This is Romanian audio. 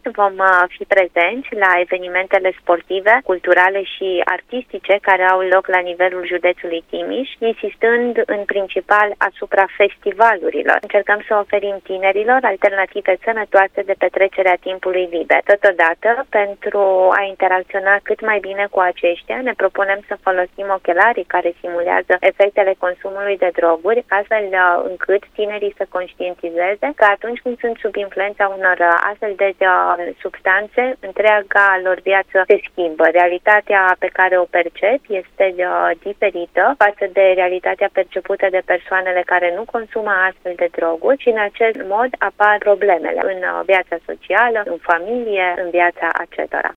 vom fi prezenți la evenimentele sportive, culturale și artistice care au loc la nivelul județului Timiș, insistând în principal asupra festivalurilor. Încercăm să oferim tinerilor alternative sănătoase de petrecerea timpului liber. Totodată, pentru a interacționa cât mai bine cu aceștia, ne propunem să folosim ochelarii care simulează efectele consumului de droguri, astfel încât tinerii să conștientizeze că atunci când sunt sub influența unor astfel de substanțe, întreaga lor viață se schimbă. Realitatea pe care o percep este diferită față de realitatea percepută de persoanele care nu consumă astfel de droguri și în acest mod apar problemele în viața socială, în familie, în viața acestora.